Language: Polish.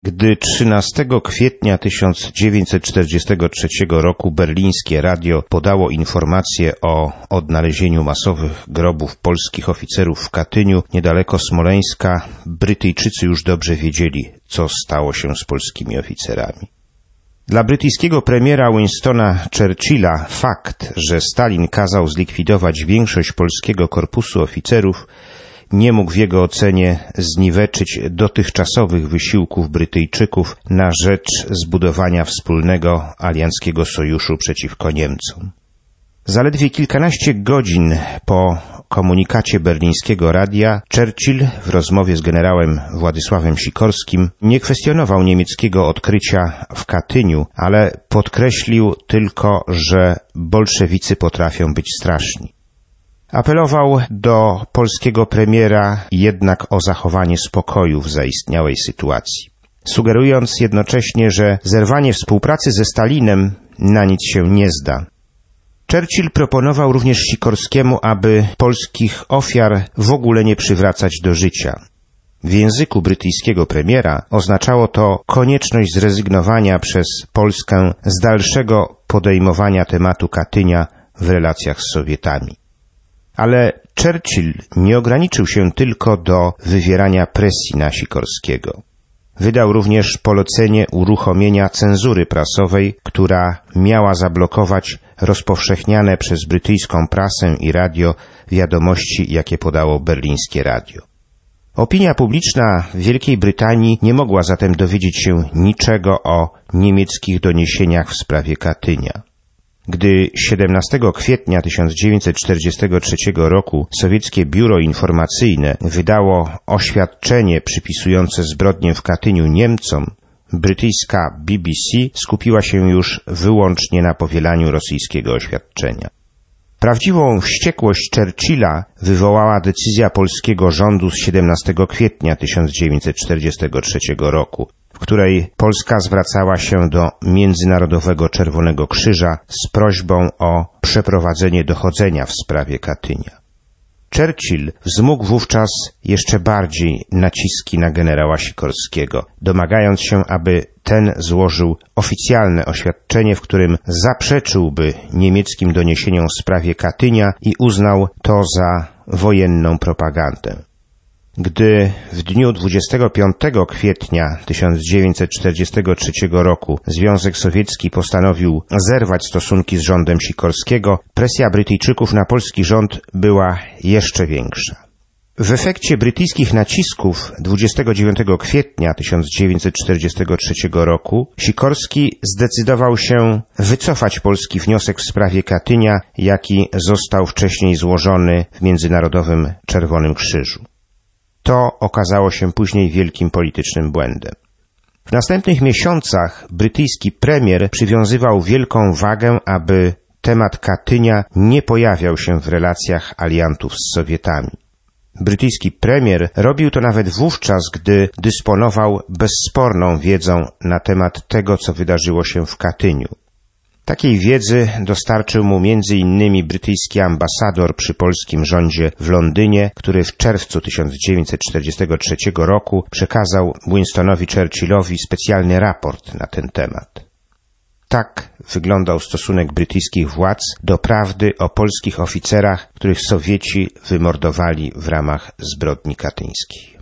Gdy 13 kwietnia 1943 roku berlińskie radio podało informację o odnalezieniu masowych grobów polskich oficerów w Katyniu, niedaleko Smoleńska, Brytyjczycy już dobrze wiedzieli, co stało się z polskimi oficerami. Dla brytyjskiego premiera Winstona Churchilla fakt, że Stalin kazał zlikwidować większość polskiego korpusu oficerów, nie mógł w jego ocenie zniweczyć dotychczasowych wysiłków Brytyjczyków na rzecz zbudowania wspólnego alianckiego sojuszu przeciwko Niemcom. Zaledwie kilkanaście godzin po komunikacie berlińskiego radia Churchill w rozmowie z generałem Władysławem Sikorskim nie kwestionował niemieckiego odkrycia w Katyniu, ale podkreślił tylko, że bolszewicy potrafią być straszni. Apelował do polskiego premiera jednak o zachowanie spokoju w zaistniałej sytuacji, sugerując jednocześnie, że zerwanie współpracy ze Stalinem na nic się nie zda. Churchill proponował również Sikorskiemu, aby polskich ofiar w ogóle nie przywracać do życia. W języku brytyjskiego premiera oznaczało to konieczność zrezygnowania przez Polskę z dalszego podejmowania tematu Katynia w relacjach z Sowietami. Ale Churchill nie ograniczył się tylko do wywierania presji na Sikorskiego. Wydał również polecenie uruchomienia cenzury prasowej, która miała zablokować rozpowszechniane przez brytyjską prasę i radio wiadomości, jakie podało berlińskie radio. Opinia publiczna w Wielkiej Brytanii nie mogła zatem dowiedzieć się niczego o niemieckich doniesieniach w sprawie Katynia. Gdy 17 kwietnia 1943 roku sowieckie biuro informacyjne wydało oświadczenie przypisujące zbrodnie w Katyniu Niemcom, brytyjska BBC skupiła się już wyłącznie na powielaniu rosyjskiego oświadczenia. Prawdziwą wściekłość Churchilla wywołała decyzja polskiego rządu z 17 kwietnia 1943 roku, w której Polska zwracała się do Międzynarodowego Czerwonego Krzyża z prośbą o przeprowadzenie dochodzenia w sprawie Katynia. Churchill wzmógł wówczas jeszcze bardziej naciski na generała Sikorskiego, domagając się, aby ten złożył oficjalne oświadczenie, w którym zaprzeczyłby niemieckim doniesieniom w sprawie Katynia i uznał to za wojenną propagandę. Gdy w dniu 25 kwietnia 1943 roku Związek Sowiecki postanowił zerwać stosunki z rządem Sikorskiego, presja Brytyjczyków na polski rząd była jeszcze większa. W efekcie brytyjskich nacisków 29 kwietnia 1943 roku Sikorski zdecydował się wycofać polski wniosek w sprawie Katynia, jaki został wcześniej złożony w Międzynarodowym Czerwonym Krzyżu. To okazało się później wielkim politycznym błędem. W następnych miesiącach brytyjski premier przywiązywał wielką wagę, aby temat Katynia nie pojawiał się w relacjach aliantów z Sowietami. Brytyjski premier robił to nawet wówczas, gdy dysponował bezsporną wiedzą na temat tego, co wydarzyło się w Katyniu. Takiej wiedzy dostarczył mu m.in. brytyjski ambasador przy polskim rządzie w Londynie, który w czerwcu 1943 roku przekazał Winstonowi Churchillowi specjalny raport na ten temat. Tak wyglądał stosunek brytyjskich władz do prawdy o polskich oficerach, których Sowieci wymordowali w ramach zbrodni katyńskiej.